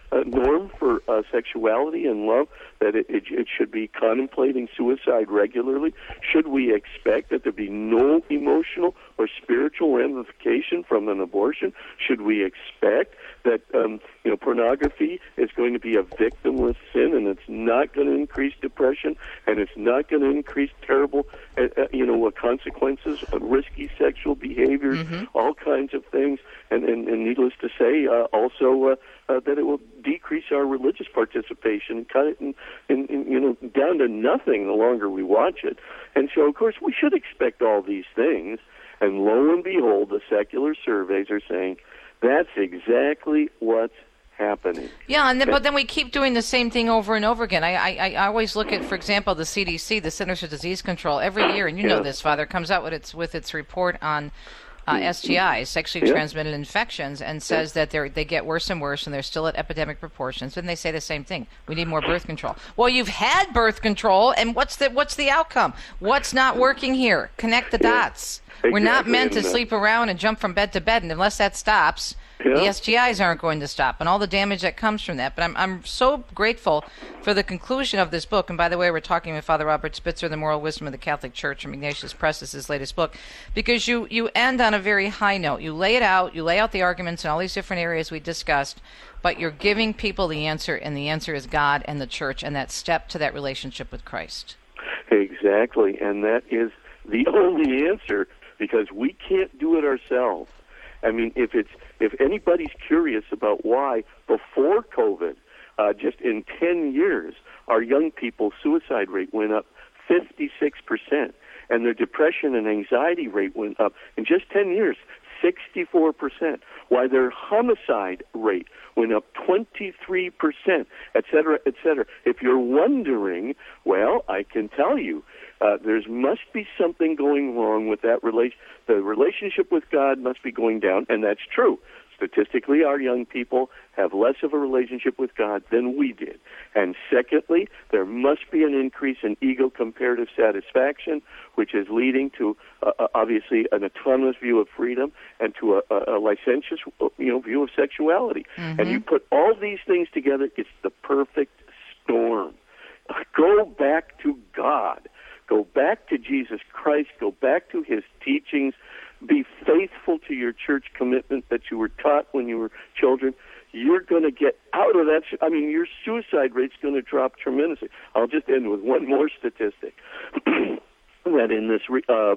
norm for sexuality and love, that it should be contemplating suicide regularly? Should we expect that there be no emotional or spiritual ramification from an abortion? Should we expect that pornography is going to be a victimless sin, and it's not going to increase depression, and it's not going to increase terrible consequences of risky sexual behaviors, all kinds of things, and needless to say, also that it will decrease our religious participation and cut it in down to nothing the longer we watch it. And so, of course, we should expect all these things. And lo and behold, the secular surveys are saying that's exactly what's happening. Yeah, but then we keep doing the same thing over and over again. I always look at, for example, the CDC, the Centers for Disease Control, every year, and you know this, Father, comes out with its report on STIs, sexually transmitted infections, and says that they get worse and worse, and they're still at epidemic proportions. And they say the same thing: we need more birth control. Well, you've had birth control, and what's the outcome? What's not working here? Connect the dots. Exactly. We're not meant to sleep around and jump from bed to bed, and unless that stops, the STIs aren't going to stop, and all the damage that comes from that. But I'm so grateful for the conclusion of this book. And by the way, we're talking with Father Robert Spitzer, The Moral Wisdom of the Catholic Church, from Ignatius Press, is his latest book, because you end on a very high note. You lay it out, you lay out the arguments in all these different areas we discussed, but you're giving people the answer, and the answer is God and the Church, and that step to that relationship with Christ. Exactly, and that is the only answer, because we can't do it ourselves. I mean, if anybody's curious about why before COVID, just in 10 years, our young people's suicide rate went up 56%, and their depression and anxiety rate went up in just 10 years 64%, why their homicide rate went up 23%, et cetera, et cetera. If you're wondering, well, I can tell you, there must be something going wrong with that the relationship with God must be going down, and that's true. Statistically, our young people have less of a relationship with God than we did. And secondly, there must be an increase in ego-comparative satisfaction, which is leading to, obviously, an autonomous view of freedom and to a licentious, view of sexuality. Mm-hmm. And you put all these things together, it's the perfect storm. Go back to God. Go back to Jesus Christ. Go back to His teachings. Be faithful to your church commitment that you were taught when you were children. You're going to get out of that. I mean, your suicide rate's going to drop tremendously. I'll just end with one more statistic. That in this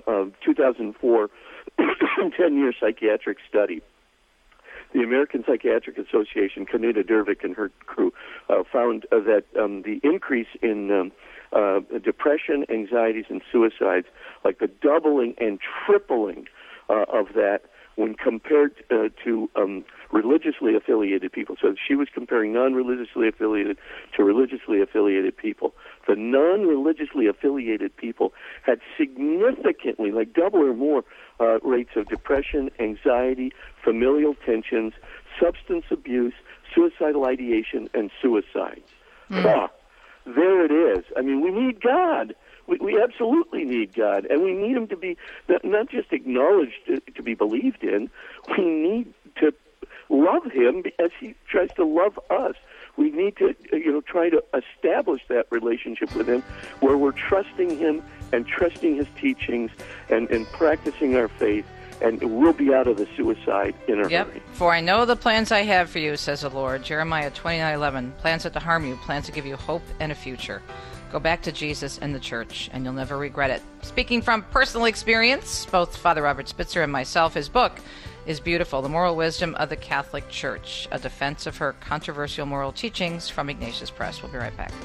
2004 10-year psychiatric study, the American Psychiatric Association, Kanita Dervick and her crew, found that the increase in depression, anxieties, and suicides, like the doubling and tripling of that when compared to religiously affiliated people. So she was comparing non-religiously affiliated to religiously affiliated people. The non-religiously affiliated people had significantly, like double or more, rates of depression, anxiety, familial tensions, substance abuse, suicidal ideation, and suicides. There it is. I mean, we need God. We absolutely need God, and we need Him to be not just acknowledged, to be believed in. We need to love Him as He tries to love us. We need to, try to establish that relationship with Him where we're trusting Him and trusting His teachings and practicing our faith, and we'll be out of the suicide in a hurry. For I know the plans I have for you, says the Lord. Jeremiah 29:11. Plans not to harm you, plans to give you hope and a future. Go back to Jesus and the Church, and you'll never regret it. Speaking from personal experience, both Father Robert Spitzer and myself, his book is beautiful, The Moral Wisdom of the Catholic Church, a defense of her controversial moral teachings, from Ignatius Press. We'll be right back.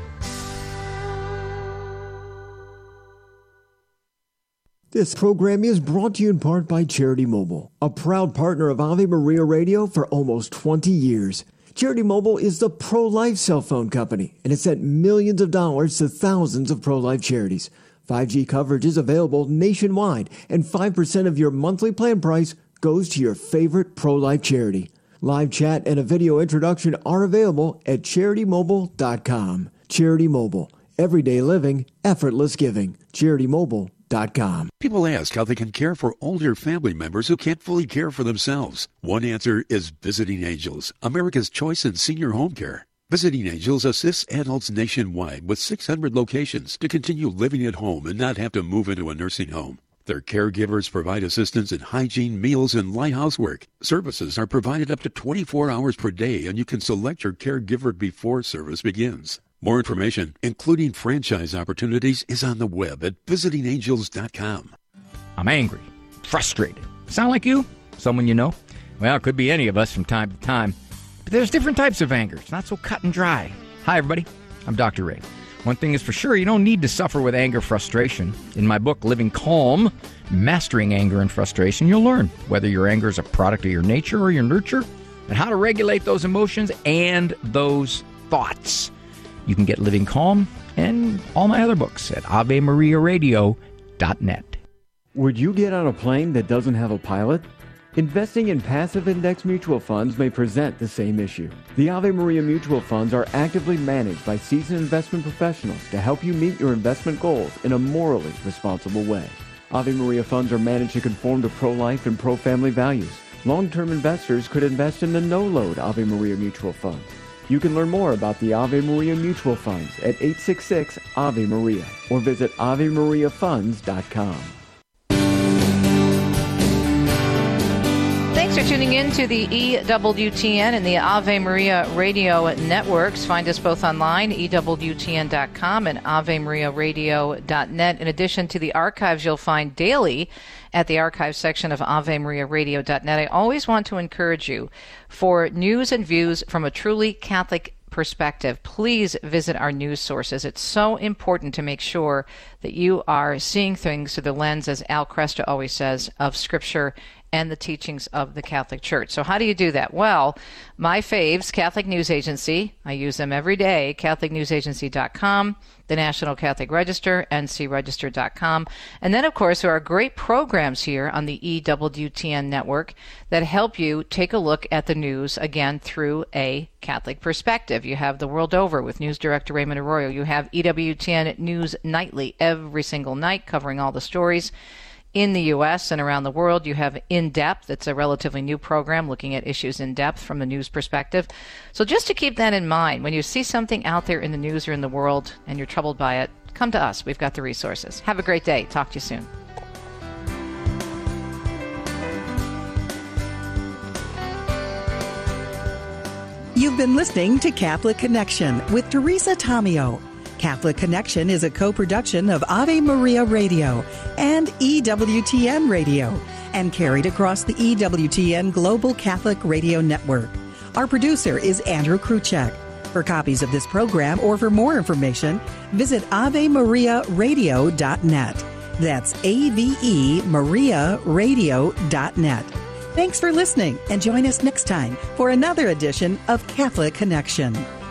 This program is brought to you in part by Charity Mobile, a proud partner of Ave Maria Radio for almost 20 years. Charity Mobile is the pro-life cell phone company, and it sent millions of dollars to thousands of pro-life charities. 5G coverage is available nationwide, and 5% of your monthly plan price goes to your favorite pro-life charity. Live chat and a video introduction are available at CharityMobile.com. Charity Mobile. Everyday living, effortless giving. CharityMobile.com. AveMariaFunds.com. People ask how they can care for older family members who can't fully care for themselves. One answer is Visiting Angels, America's choice in senior home care. Visiting Angels assists adults nationwide with 600 locations to continue living at home and not have to move into a nursing home. Their caregivers provide assistance in hygiene, meals, and light housework. Services are provided up to 24 hours per day, and you can select your caregiver before service begins. More information, including franchise opportunities, is on the web at visitingangels.com. I'm angry, frustrated. Sound like you? Someone you know? Well, it could be any of us from time to time. But there's different types of anger. It's not so cut and dry. Hi, everybody. I'm Dr. Ray. One thing is for sure, you don't need to suffer with anger frustration. In my book, Living Calm, Mastering Anger and Frustration, you'll learn whether your anger is a product of your nature or your nurture, and how to regulate those emotions and those thoughts. You can get Living Calm and all my other books at AveMariaRadio.net. Would you get on a plane that doesn't have a pilot? Investing in passive index mutual funds may present the same issue. The Ave Maria mutual funds are actively managed by seasoned investment professionals to help you meet your investment goals in a morally responsible way. Ave Maria funds are managed to conform to pro-life and pro-family values. Long-term investors could invest in the no-load Ave Maria mutual funds. You can learn more about the Ave Maria mutual funds at 866-AVE-MARIA or visit AveMariaFunds.com. Thanks for tuning in to the EWTN and the Ave Maria Radio networks. Find us both online, EWTN.com and AveMariaRadio.net. In addition to the archives you'll find daily at the archive section of AveMariaRadio.net, I always want to encourage you for news and views from a truly Catholic perspective. Please visit our news sources. It's so important to make sure that you are seeing things through the lens, as Al Kresta always says, of Scripture and the teachings of the Catholic Church. So how do you do that? Well, my faves, Catholic News Agency, I use them every day, CatholicNewsAgency.com, the National Catholic Register, NCRegister.com. And then, of course, there are great programs here on the EWTN network that help you take a look at the news, again, through a Catholic perspective. You have The World Over with News Director Raymond Arroyo. You have EWTN News Nightly every single night, covering all the stories in the U.S. and around the world. You have In Depth. It's a relatively new program looking at issues in depth from the news perspective. So just to keep that in mind, when you see something out there in the news or in the world and you're troubled by it, come to us. We've got the resources. Have a great day. Talk to you soon. You've been listening to Catholic Connection with Teresa Tomeo. Catholic Connection is a co-production of Ave Maria Radio and EWTN Radio and carried across the EWTN Global Catholic Radio Network. Our producer is Andrew Kruchek. For copies of this program or for more information, visit AveMariaRadio.net. That's AveMariaRadio.net. Thanks for listening and join us next time for another edition of Catholic Connection.